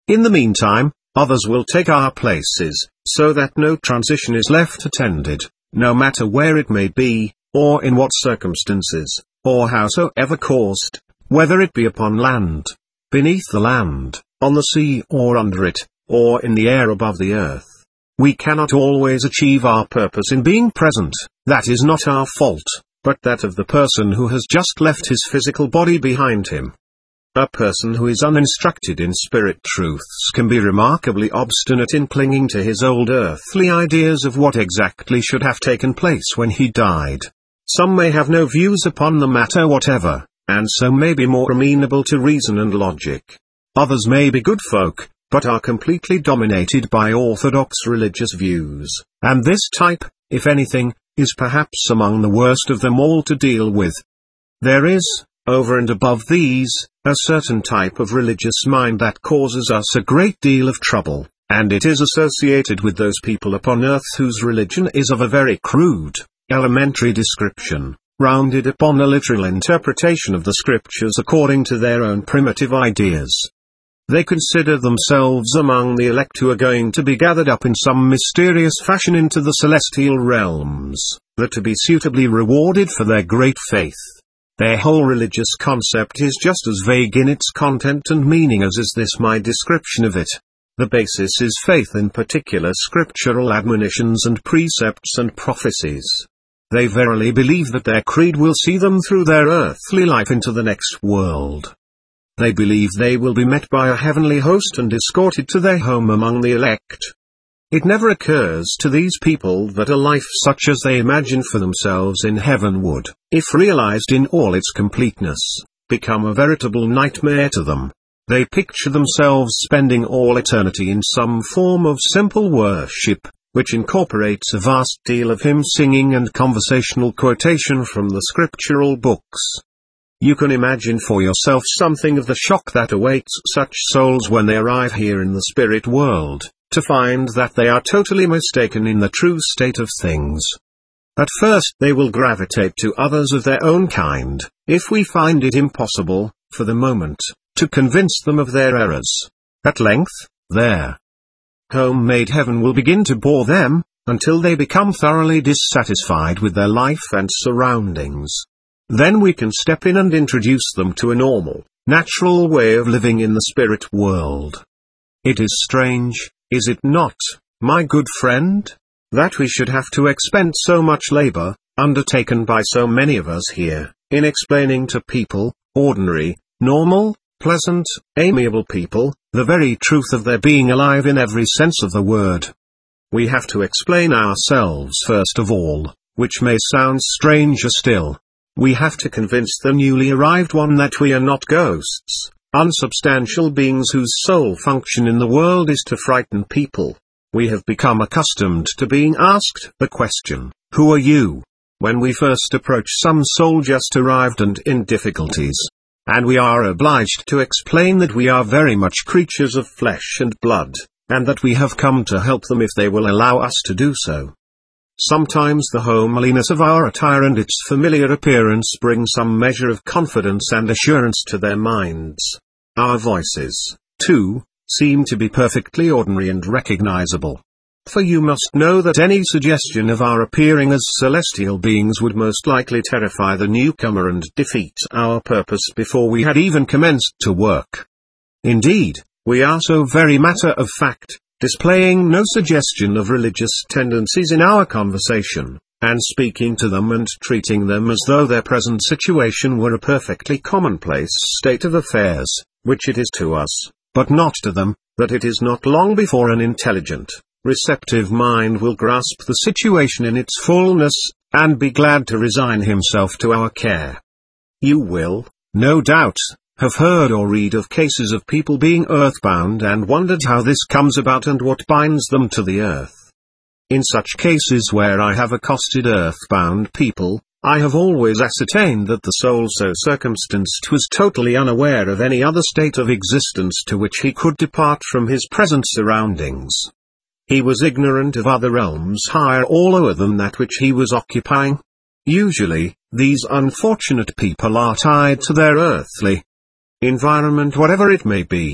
In the meantime, others will take our places, so that no transition is left unattended, no matter where it may be, or in what circumstances, or howsoever caused, whether it be upon land, beneath the land, on the sea or under it, or in the air above the earth. We cannot always achieve our purpose in being present. That is not our fault, but that of the person who has just left his physical body behind him. A person who is uninstructed in spirit truths can be remarkably obstinate in clinging to his old earthly ideas of what exactly should have taken place when he died. Some may have no views upon the matter whatever, and so may be more amenable to reason and logic. Others may be good folk, but are completely dominated by orthodox religious views, and this type, if anything, is perhaps among the worst of them all to deal with. There is, over and above these, a certain type of religious mind that causes us a great deal of trouble, and it is associated with those people upon earth whose religion is of a very crude, elementary description, rounded upon a literal interpretation of the scriptures according to their own primitive ideas. They consider themselves among the elect who are going to be gathered up in some mysterious fashion into the celestial realms, that to be suitably rewarded for their great faith. Their whole religious concept is just as vague in its content and meaning as is this my description of it. The basis is faith in particular scriptural admonitions and precepts and prophecies. They verily believe that their creed will see them through their earthly life into the next world. They believe they will be met by a heavenly host and escorted to their home among the elect. It never occurs to these people that a life such as they imagine for themselves in heaven would, if realized in all its completeness, become a veritable nightmare to them. They picture themselves spending all eternity in some form of simple worship, which incorporates a vast deal of hymn singing and conversational quotation from the scriptural books. You can imagine for yourself something of the shock that awaits such souls when they arrive here in the spirit world, to find that they are totally mistaken in the true state of things. At first they will gravitate to others of their own kind, if we find it impossible, for the moment, to convince them of their errors. At length, their home-made heaven will begin to bore them, until they become thoroughly dissatisfied with their life and surroundings. Then we can step in and introduce them to a normal, natural way of living in the spirit world. It is strange, is it not, my good friend, that we should have to expend so much labor, undertaken by so many of us here, in explaining to people, ordinary, normal, pleasant, amiable people, the very truth of their being alive in every sense of the word. We have to explain ourselves first of all, which may sound stranger still. We have to convince the newly arrived one that we are not ghosts, unsubstantial beings whose sole function in the world is to frighten people. We have become accustomed to being asked the question, "Who are you?" when we first approach some soul just arrived and in difficulties. And we are obliged to explain that we are very much creatures of flesh and blood, and that we have come to help them if they will allow us to do so. Sometimes the homeliness of our attire and its familiar appearance bring some measure of confidence and assurance to their minds. Our voices, too, seem to be perfectly ordinary and recognizable. For you must know that any suggestion of our appearing as celestial beings would most likely terrify the newcomer and defeat our purpose before we had even commenced to work. Indeed, we are so very matter of fact, displaying no suggestion of religious tendencies in our conversation, and speaking to them and treating them as though their present situation were a perfectly commonplace state of affairs, which it is to us, but not to them, that it is not long before an intelligent, receptive mind will grasp the situation in its fullness, and be glad to resign himself to our care. You will, no doubt, have heard or read of cases of people being earthbound and wondered how this comes about and what binds them to the earth. In such cases where I have accosted earthbound people, I have always ascertained that the soul so circumstanced was totally unaware of any other state of existence to which he could depart from his present surroundings. He was ignorant of other realms higher or lower than that which he was occupying. Usually, these unfortunate people are tied to their earthly environment whatever it may be.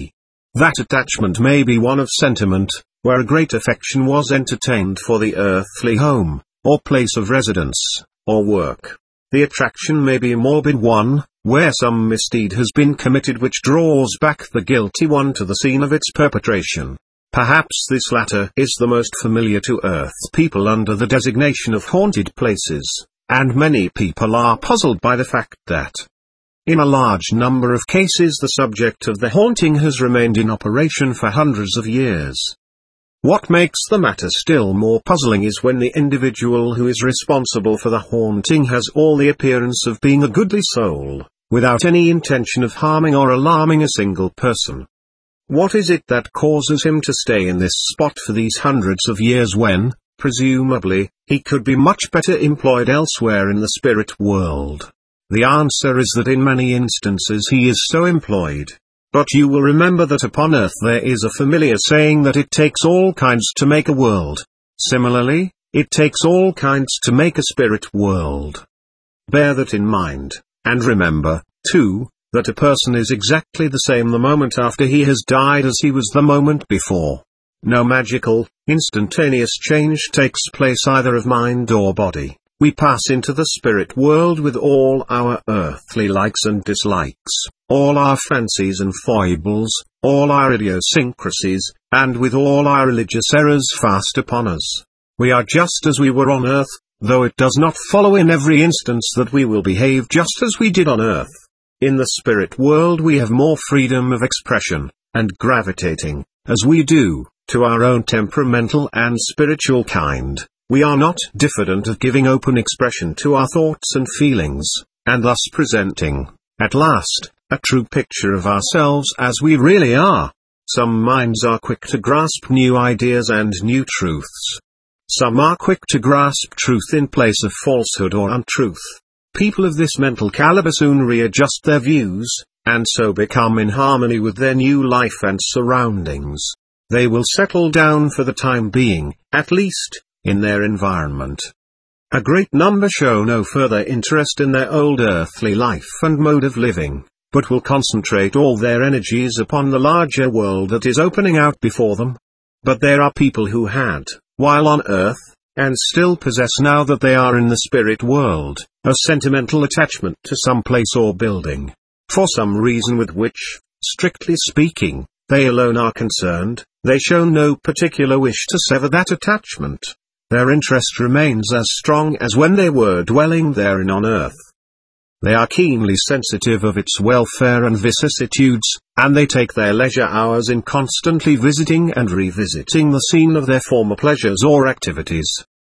That attachment may be one of sentiment, where a great affection was entertained for the earthly home, or place of residence, or work. The attraction may be a morbid one, where some misdeed has been committed which draws back the guilty one to the scene of its perpetration. Perhaps this latter is the most familiar to Earth's people under the designation of haunted places, and many people are puzzled by the fact that, in a large number of cases, the subject of the haunting has remained in operation for hundreds of years. What makes the matter still more puzzling is when the individual who is responsible for the haunting has all the appearance of being a goodly soul, without any intention of harming or alarming a single person. What is it that causes him to stay in this spot for these hundreds of years when, presumably, he could be much better employed elsewhere in the spirit world? The answer is that in many instances he is so employed. But you will remember that upon earth there is a familiar saying that it takes all kinds to make a world. Similarly, it takes all kinds to make a spirit world. Bear that in mind, and remember, too, that a person is exactly the same the moment after he has died as he was the moment before. No magical, instantaneous change takes place either of mind or body. We pass into the spirit world with all our earthly likes and dislikes, all our fancies and foibles, all our idiosyncrasies, and with all our religious errors fast upon us. We are just as we were on earth, though it does not follow in every instance that we will behave just as we did on earth. In the spirit world we have more freedom of expression, and gravitating, as we do, to our own temperamental and spiritual kind, we are not diffident of giving open expression to our thoughts and feelings, and thus presenting, at last, a true picture of ourselves as we really are. Some minds are quick to grasp new ideas and new truths. Some are quick to grasp truth in place of falsehood or untruth. People of this mental caliber soon readjust their views, and so become in harmony with their new life and surroundings. They will settle down for the time being, at least, in their environment. A great number show no further interest in their old earthly life and mode of living, but will concentrate all their energies upon the larger world that is opening out before them. But there are people who had, while on earth, and still possess now that they are in the spirit world, a sentimental attachment to some place or building. For some reason with which, strictly speaking, they alone are concerned, they show no particular wish to sever that attachment. Their interest remains as strong as when they were dwelling therein on earth. They are keenly sensitive of its welfare and vicissitudes, and they take their leisure hours in constantly visiting and revisiting the scene of their former pleasures or activities.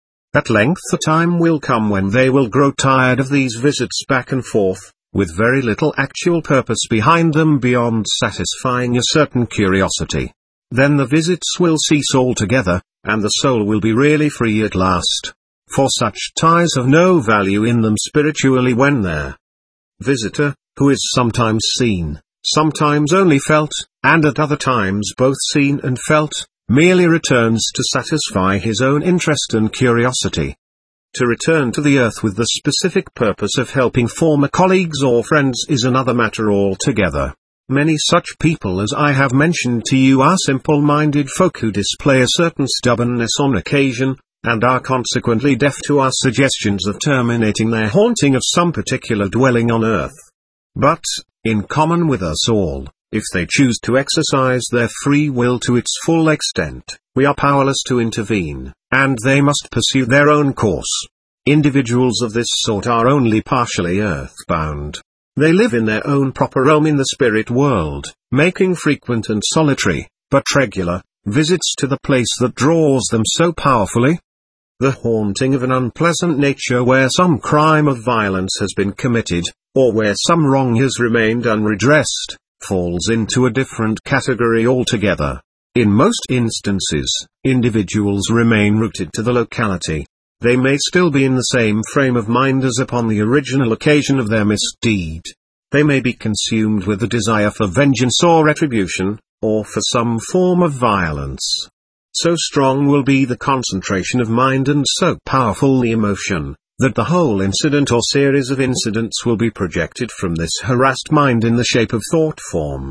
At length the time will come when they will grow tired of these visits back and forth, with very little actual purpose behind them beyond satisfying a certain curiosity. Then the visits will cease altogether, and the soul will be really free at last. For such ties have no value in them spiritually when their visitor, who is sometimes seen, sometimes only felt, and at other times both seen and felt, merely returns to satisfy his own interest and curiosity. To return to the earth with the specific purpose of helping former colleagues or friends is another matter altogether. Many such people as I have mentioned to you are simple-minded folk who display a certain stubbornness on occasion, and are consequently deaf to our suggestions of terminating their haunting of some particular dwelling on earth. But, in common with us all, if they choose to exercise their free will to its full extent, we are powerless to intervene, and they must pursue their own course. Individuals of this sort are only partially earthbound. They live in their own proper realm in the spirit world, making frequent and solitary, but regular, visits to the place that draws them so powerfully. The haunting of an unpleasant nature where some crime of violence has been committed, or where some wrong has remained unredressed, falls into a different category altogether. In most instances, individuals remain rooted to the locality. They may still be in the same frame of mind as upon the original occasion of their misdeed. They may be consumed with the desire for vengeance or retribution, or for some form of violence. So strong will be the concentration of mind and so powerful the emotion, that the whole incident or series of incidents will be projected from this harassed mind in the shape of thought forms,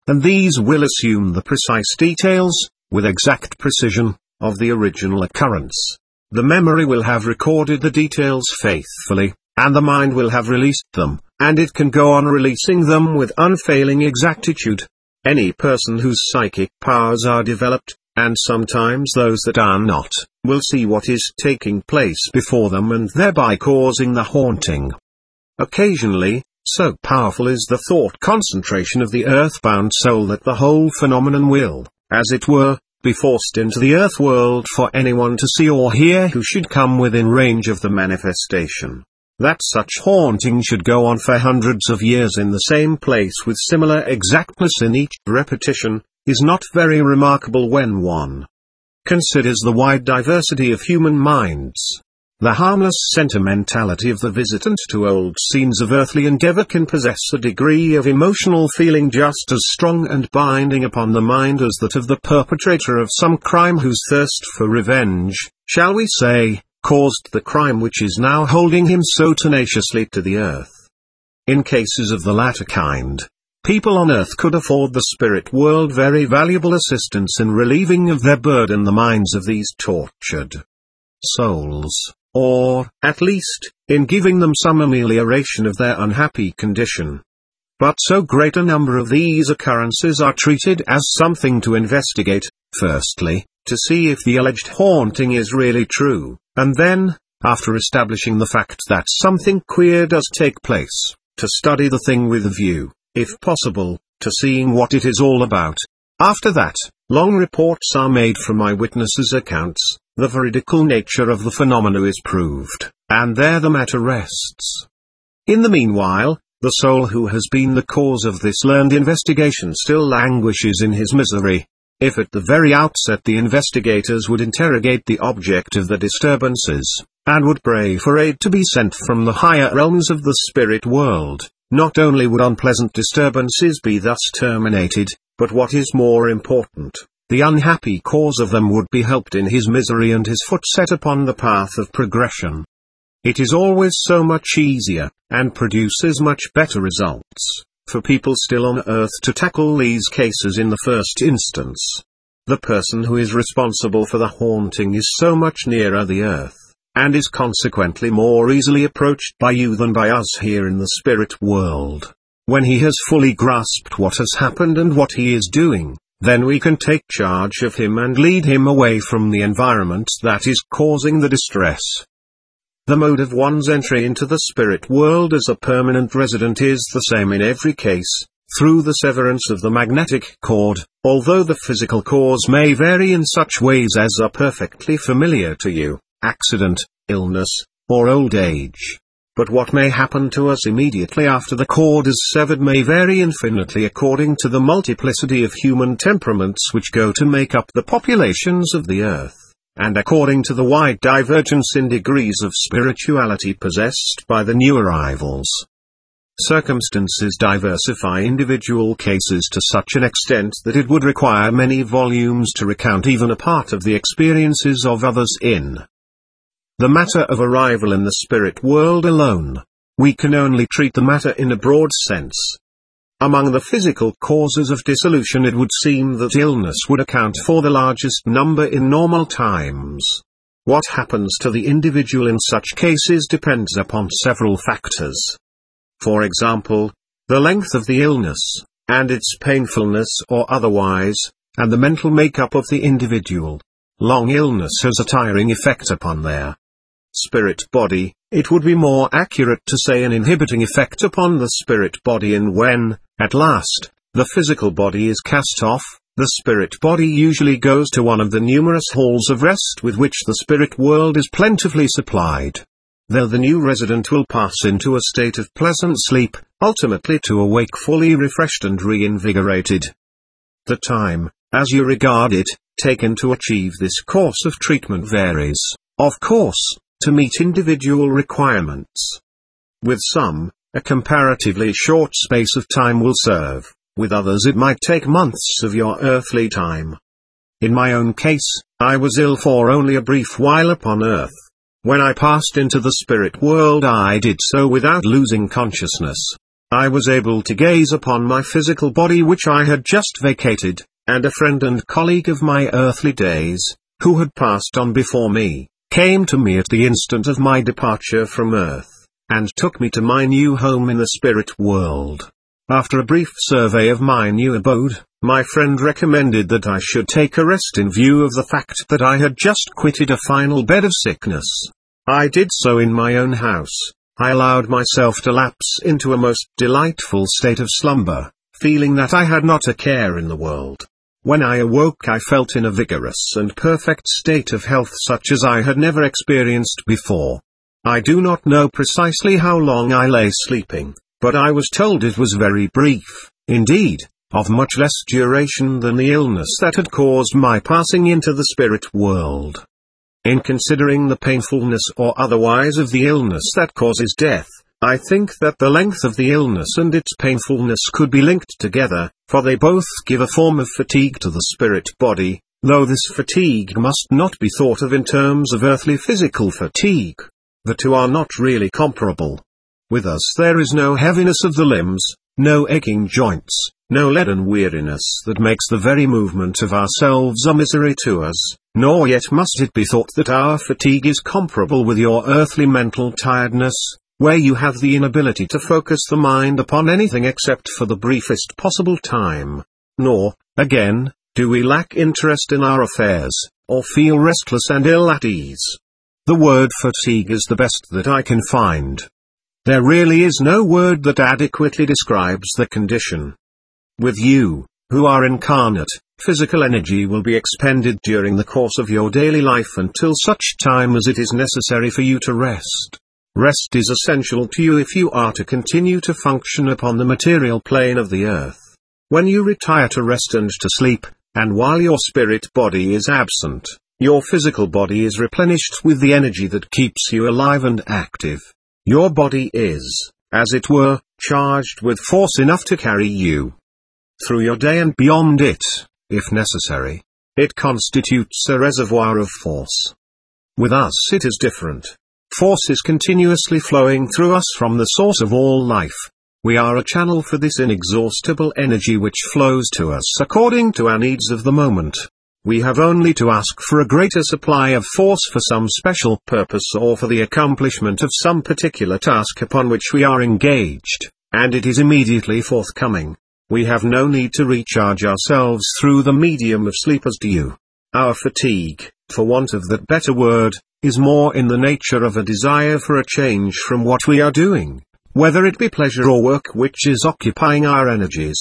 and these will assume the precise details, with exact precision, of the original occurrence. The memory will have recorded the details faithfully, and the mind will have released them, and it can go on releasing them with unfailing exactitude. Any person whose psychic powers are developed, and sometimes those that are not, will see what is taking place before them and thereby causing the haunting. Occasionally, so powerful is the thought concentration of the earthbound soul that the whole phenomenon will, as it were, be forced into the earth world for anyone to see or hear who should come within range of the manifestation. That such haunting should go on for hundreds of years in the same place with similar exactness in each repetition, is not very remarkable when one considers the wide diversity of human minds. The harmless sentimentality of the visitant to old scenes of earthly endeavor can possess a degree of emotional feeling just as strong and binding upon the mind as that of the perpetrator of some crime whose thirst for revenge, shall we say, caused the crime which is now holding him so tenaciously to the earth. In cases of the latter kind, people on earth could afford the spirit world very valuable assistance in relieving of their burden the minds of these tortured souls, or, at least, in giving them some amelioration of their unhappy condition. But so great a number of these occurrences are treated as something to investigate, firstly, to see if the alleged haunting is really true, and then, after establishing the fact that something queer does take place, to study the thing with a view, if possible, to seeing what it is all about. After that, long reports are made from eyewitnesses' accounts, the veridical nature of the phenomena is proved, and there the matter rests. In the meanwhile, the soul who has been the cause of this learned investigation still languishes in his misery. If at the very outset the investigators would interrogate the object of the disturbances, and would pray for aid to be sent from the higher realms of the spirit world, not only would unpleasant disturbances be thus terminated, but what is more important, the unhappy cause of them would be helped in his misery and his foot set upon the path of progression. It is always so much easier, and produces much better results, for people still on earth to tackle these cases in the first instance. The person who is responsible for the haunting is so much nearer the earth, and is consequently more easily approached by you than by us here in the spirit world. When he has fully grasped what has happened and what he is doing, then we can take charge of him and lead him away from the environment that is causing the distress. The mode of one's entry into the spirit world as a permanent resident is the same in every case, through the severance of the magnetic cord, although the physical cause may vary in such ways as are perfectly familiar to you, accident, illness, or old age. But what may happen to us immediately after the cord is severed may vary infinitely according to the multiplicity of human temperaments which go to make up the populations of the earth, and according to the wide divergence in degrees of spirituality possessed by the new arrivals. Circumstances diversify individual cases to such an extent that it would require many volumes to recount even a part of the experiences of others in the matter of arrival in the spirit world alone. We can only treat the matter in a broad sense. Among the physical causes of dissolution it would seem that illness would account for the largest number in normal times. What happens to the individual in such cases depends upon several factors. For example, the length of the illness, and its painfulness or otherwise, and the mental makeup of the individual. Long illness has a tiring effect upon their spirit body. It would be more accurate to say an inhibiting effect upon the spirit body, and when, at last, the physical body is cast off, the spirit body usually goes to one of the numerous halls of rest with which the spirit world is plentifully supplied. There the new resident will pass into a state of pleasant sleep, ultimately to awake fully refreshed and reinvigorated. The time, as you regard it, taken to achieve this course of treatment varies, of course, to meet individual requirements. With some, a comparatively short space of time will serve, with others it might take months of your earthly time. In my own case, I was ill for only a brief while upon earth. When I passed into the spirit world I did so without losing consciousness. I was able to gaze upon my physical body which I had just vacated, and a friend and colleague of my earthly days, who had passed on before me, came to me at the instant of my departure from earth, and took me to my new home in the spirit world. After a brief survey of my new abode, my friend recommended that I should take a rest in view of the fact that I had just quitted a final bed of sickness. I did so in my own house. I allowed myself to lapse into a most delightful state of slumber, feeling that I had not a care in the world. When I awoke I felt in a vigorous and perfect state of health such as I had never experienced before. I do not know precisely how long I lay sleeping, but I was told it was very brief, indeed, of much less duration than the illness that had caused my passing into the spirit world. In considering the painfulness or otherwise of the illness that causes death, I think that the length of the illness and its painfulness could be linked together, for they both give a form of fatigue to the spirit body, though this fatigue must not be thought of in terms of earthly physical fatigue. The two are not really comparable. With us there is no heaviness of the limbs, no aching joints, no leaden weariness that makes the very movement of ourselves a misery to us, nor yet must it be thought that our fatigue is comparable with your earthly mental tiredness, where you have the inability to focus the mind upon anything except for the briefest possible time. Nor, again, do we lack interest in our affairs, or feel restless and ill at ease. The word fatigue is the best that I can find. There really is no word that adequately describes the condition. With you, who are incarnate, physical energy will be expended during the course of your daily life until such time as it is necessary for you to rest. Rest is essential to you if you are to continue to function upon the material plane of the earth. When you retire to rest and to sleep, and while your spirit body is absent, your physical body is replenished with the energy that keeps you alive and active. Your body is, as it were, charged with force enough to carry you through your day and beyond it, if necessary. It constitutes a reservoir of force. With us it is different. Force is continuously flowing through us from the source of all life. We are a channel for this inexhaustible energy which flows to us according to our needs of the moment. We have only to ask for a greater supply of force for some special purpose or for the accomplishment of some particular task upon which we are engaged, and it is immediately forthcoming. We have no need to recharge ourselves through the medium of sleep as do you. Our fatigue, for want of that better word, is more in the nature of a desire for a change from what we are doing, whether it be pleasure or work which is occupying our energies.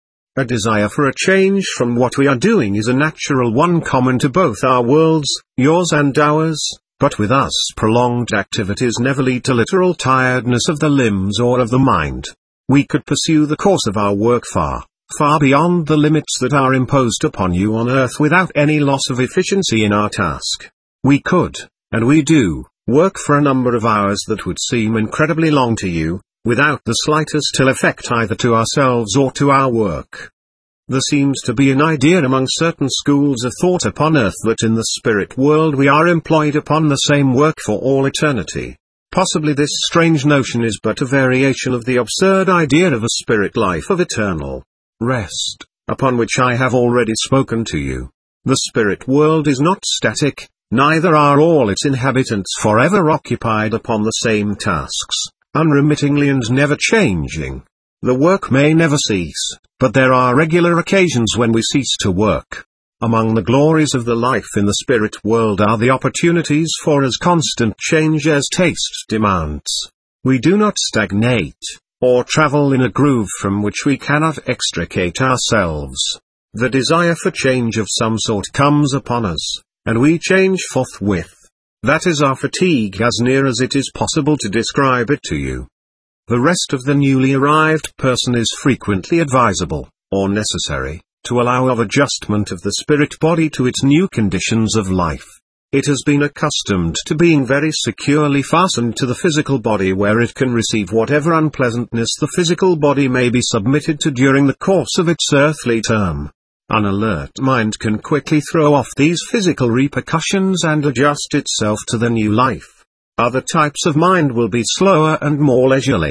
A desire for a change from what we are doing is a natural one common to both our worlds, yours and ours, but with us prolonged activities never lead to literal tiredness of the limbs or of the mind. We could pursue the course of our work far, far beyond the limits that are imposed upon you on earth without any loss of efficiency in our task. We could, and we do, work for a number of hours that would seem incredibly long to you, without the slightest ill effect either to ourselves or to our work. There seems to be an idea among certain schools of thought upon earth that in the spirit world we are employed upon the same work for all eternity. Possibly this strange notion is but a variation of the absurd idea of a spirit life of eternal rest, upon which I have already spoken to you. The spirit world is not static, neither are all its inhabitants forever occupied upon the same tasks, unremittingly and never changing. The work may never cease, but there are regular occasions when we cease to work. Among the glories of the life in the spirit world are the opportunities for as constant change as taste demands. We do not stagnate, or travel in a groove from which we cannot extricate ourselves. The desire for change of some sort comes upon us, and we change forthwith. That is our fatigue as near as it is possible to describe it to you. The rest of the newly arrived person is frequently advisable, or necessary, to allow of adjustment of the spirit body to its new conditions of life. It has been accustomed to being very securely fastened to the physical body where it can receive whatever unpleasantness the physical body may be submitted to during the course of its earthly term. An alert mind can quickly throw off these physical repercussions and adjust itself to the new life. Other types of mind will be slower and more leisurely.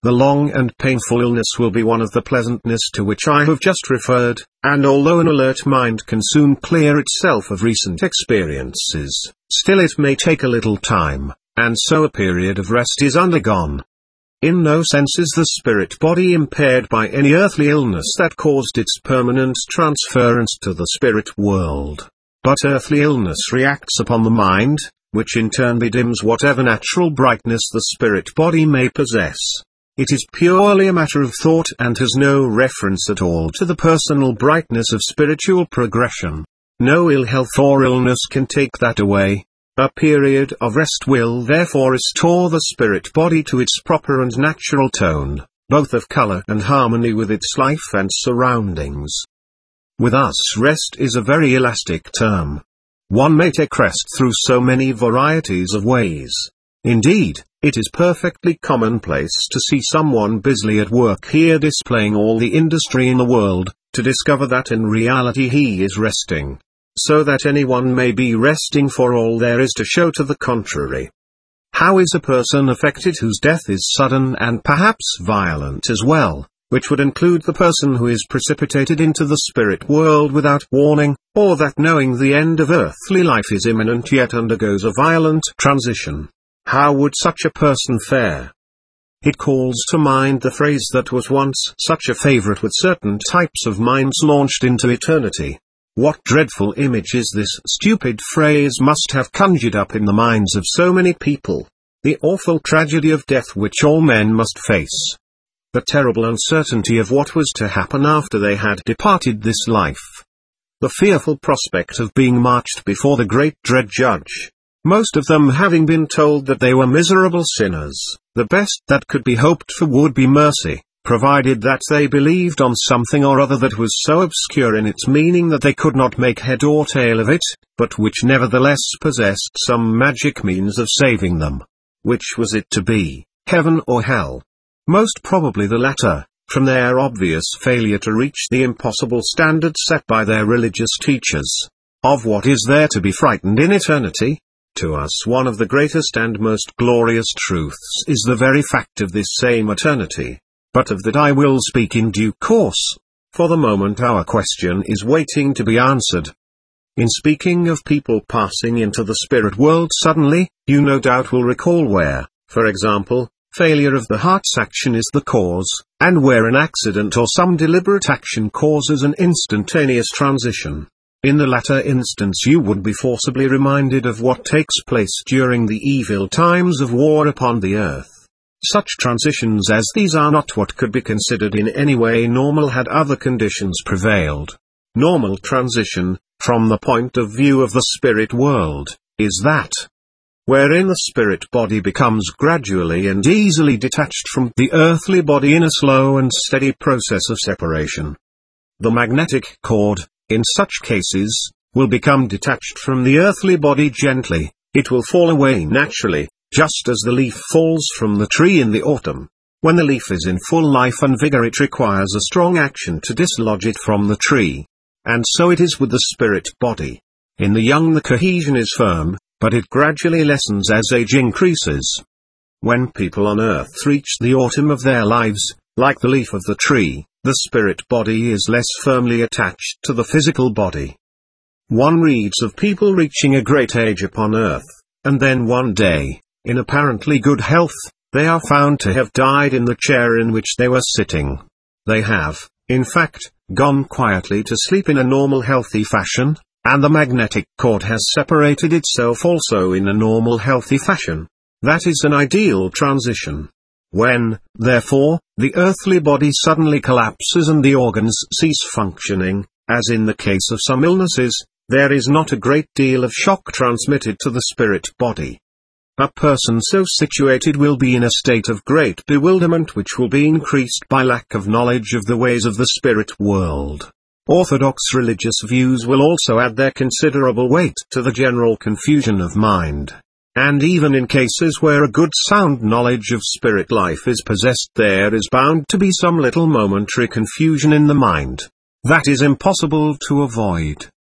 The long and painful illness will be one of the pleasantness to which I have just referred, and although an alert mind can soon clear itself of recent experiences, still it may take a little time, and so a period of rest is undergone. In no sense is the spirit body impaired by any earthly illness that caused its permanent transference to the spirit world. But earthly illness reacts upon the mind, which in turn bedims whatever natural brightness the spirit body may possess. It is purely a matter of thought and has no reference at all to the personal brightness of spiritual progression. No ill health or illness can take that away. A period of rest will therefore restore the spirit body to its proper and natural tone, both of color and harmony with its life and surroundings. With us, rest is a very elastic term. One may take rest through so many varieties of ways. Indeed, it is perfectly commonplace to see someone busily at work here displaying all the industry in the world, to discover that in reality he is resting. So that anyone may be resting for all there is to show to the contrary. How is a person affected whose death is sudden and perhaps violent as well, which would include the person who is precipitated into the spirit world without warning, or that knowing the end of earthly life is imminent yet undergoes a violent transition? How would such a person fare? It calls to mind the phrase that was once such a favorite with certain types of minds launched into eternity. What dreadful images this stupid phrase must have conjured up in the minds of so many people. The awful tragedy of death which all men must face. The terrible uncertainty of what was to happen after they had departed this life. The fearful prospect of being marched before the great dread judge. Most of them having been told that they were miserable sinners, the best that could be hoped for would be mercy, provided that they believed on something or other that was so obscure in its meaning that they could not make head or tail of it, but which nevertheless possessed some magic means of saving them. Which was it to be, heaven or hell? Most probably the latter, from their obvious failure to reach the impossible standard set by their religious teachers. Of what is there to be frightened in eternity? To us one of the greatest and most glorious truths is the very fact of this same eternity. But of that I will speak in due course. For the moment our question is waiting to be answered. In speaking of people passing into the spirit world suddenly, you no doubt will recall where, for example, failure of the heart's action is the cause, and where an accident or some deliberate action causes an instantaneous transition. In the latter instance you would be forcibly reminded of what takes place during the evil times of war upon the earth. Such transitions as these are not what could be considered in any way normal had other conditions prevailed. Normal transition, from the point of view of the spirit world, is that wherein the spirit body becomes gradually and easily detached from the earthly body in a slow and steady process of separation. The magnetic cord, in such cases, will become detached from the earthly body gently. It will fall away naturally, just as the leaf falls from the tree in the autumn. When the leaf is in full life and vigor it requires a strong action to dislodge it from the tree. And so it is with the spirit body. In the young the cohesion is firm, but it gradually lessens as age increases. When people on earth reach the autumn of their lives, like the leaf of the tree, the spirit body is less firmly attached to the physical body. One reads of people reaching a great age upon earth, and then one day, in apparently good health, they are found to have died in the chair in which they were sitting. They have, in fact, gone quietly to sleep in a normal healthy fashion, and the magnetic cord has separated itself also in a normal healthy fashion. That is an ideal transition. When, therefore, the earthly body suddenly collapses and the organs cease functioning, as in the case of some illnesses, there is not a great deal of shock transmitted to the spirit body. A person so situated will be in a state of great bewilderment which will be increased by lack of knowledge of the ways of the spirit world. Orthodox religious views will also add their considerable weight to the general confusion of mind. And even in cases where a good sound knowledge of spirit life is possessed, there is bound to be some little momentary confusion in the mind. That is impossible to avoid.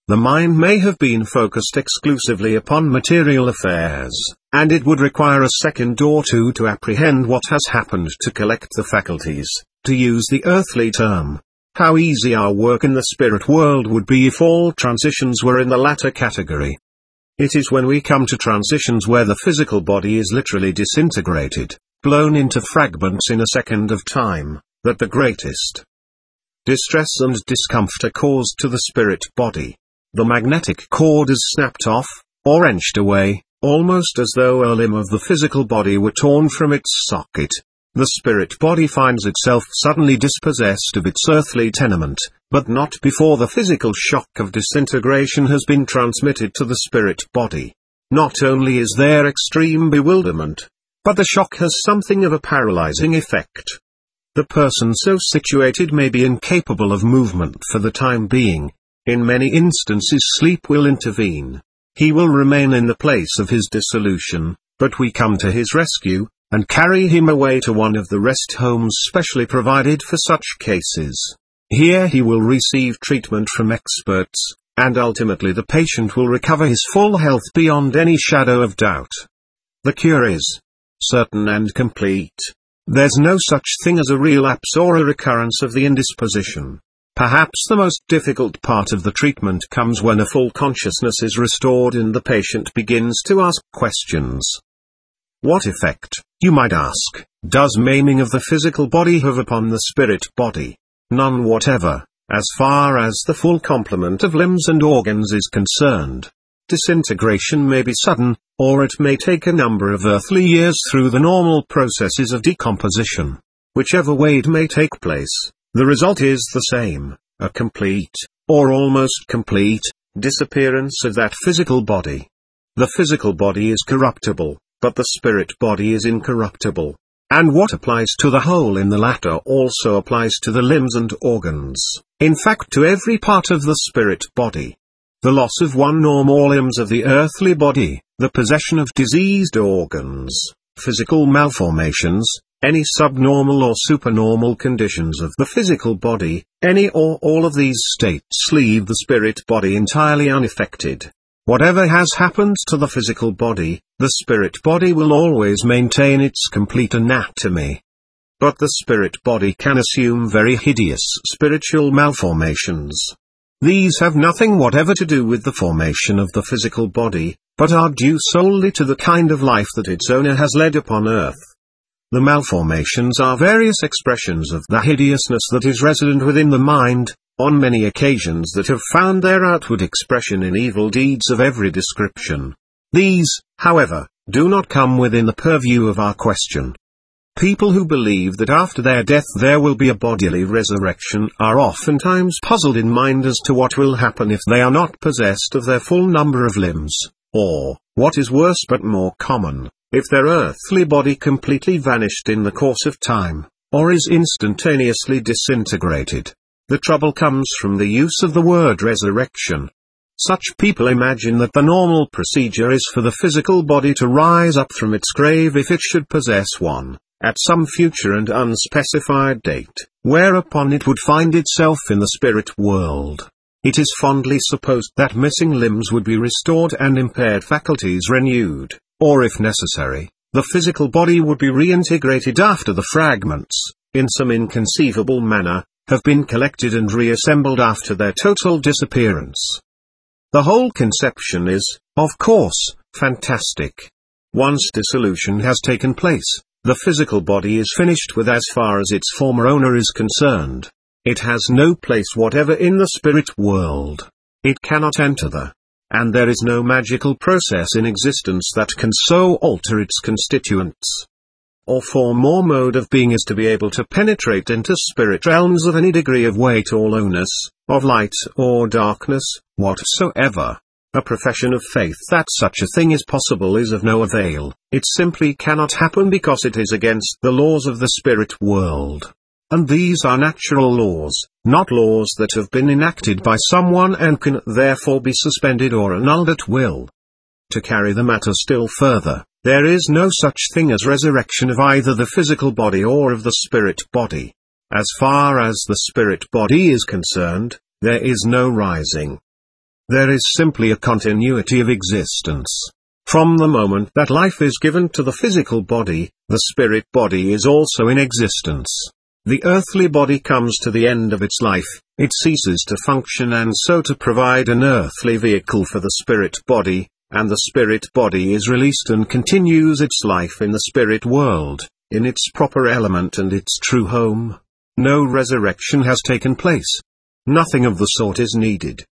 The mind may have been focused exclusively upon material affairs, and it would require a second or two to apprehend what has happened to collect the faculties, to use the earthly term. How easy our work in the spirit world would be if all transitions were in the latter category. It is when we come to transitions where the physical body is literally disintegrated, blown into fragments in a second of time, that the greatest distress and discomfort are caused to the spirit body. The magnetic cord is snapped off, or wrenched away, almost as though a limb of the physical body were torn from its socket. The spirit body finds itself suddenly dispossessed of its earthly tenement, but not before the physical shock of disintegration has been transmitted to the spirit body. Not only is there extreme bewilderment, but the shock has something of a paralyzing effect. The person so situated may be incapable of movement for the time being. In many instances sleep will intervene. He will remain in the place of his dissolution, but we come to his rescue, and carry him away to one of the rest homes specially provided for such cases. Here he will receive treatment from experts, and ultimately the patient will recover his full health beyond any shadow of doubt. The cure is certain and complete. There's no such thing as a relapse or a recurrence of the indisposition. Perhaps the most difficult part of the treatment comes when a full consciousness is restored and the patient begins to ask questions. What effect, you might ask, does maiming of the physical body have upon the spirit body? None whatever, as far as the full complement of limbs and organs is concerned. Disintegration may be sudden, or it may take a number of earthly years through the normal processes of decomposition. Whichever way it may take place, the result is the same, a complete, or almost complete, disappearance of that physical body. The physical body is corruptible, but the spirit body is incorruptible. And what applies to the whole in the latter also applies to the limbs and organs, in fact to every part of the spirit body. The loss of one or more limbs of the earthly body, the possession of diseased organs, physical malformations, any subnormal or supernormal conditions of the physical body, any or all of these states leave the spirit body entirely unaffected. Whatever has happened to the physical body, the spirit body will always maintain its complete anatomy. But the spirit body can assume very hideous spiritual malformations. These have nothing whatever to do with the formation of the physical body, but are due solely to the kind of life that its owner has led upon earth. The malformations are various expressions of the hideousness that is resident within the mind, on many occasions that have found their outward expression in evil deeds of every description. These, however, do not come within the purview of our question. People who believe that after their death there will be a bodily resurrection are oftentimes puzzled in mind as to what will happen if they are not possessed of their full number of limbs, or, what is worse but more common, if their earthly body completely vanished in the course of time, or is instantaneously disintegrated. The trouble comes from the use of the word resurrection. Such people imagine that the normal procedure is for the physical body to rise up from its grave if it should possess one, at some future and unspecified date, whereupon it would find itself in the spirit world. It is fondly supposed that missing limbs would be restored and impaired faculties renewed, or if necessary, the physical body would be reintegrated after the fragments, in some inconceivable manner, have been collected and reassembled after their total disappearance. The whole conception is, of course, fantastic. Once dissolution has taken place, the physical body is finished with as far as its former owner is concerned. It has no place whatever in the spirit world. It cannot enter the, and there is no magical process in existence that can so alter its constituents or form or mode of being as to be able to penetrate into spirit realms of any degree of weight or lowness, of light or darkness, whatsoever. A profession of faith that such a thing is possible is of no avail. It simply cannot happen because it is against the laws of the spirit world. And these are natural laws, not laws that have been enacted by someone and can therefore be suspended or annulled at will. To carry the matter still further, there is no such thing as resurrection of either the physical body or of the spirit body. As far as the spirit body is concerned, there is no rising. There is simply a continuity of existence. From the moment that life is given to the physical body, the spirit body is also in existence. The earthly body comes to the end of its life, it ceases to function and so to provide an earthly vehicle for the spirit body, and the spirit body is released and continues its life in the spirit world, in its proper element and its true home. No resurrection has taken place. Nothing of the sort is needed.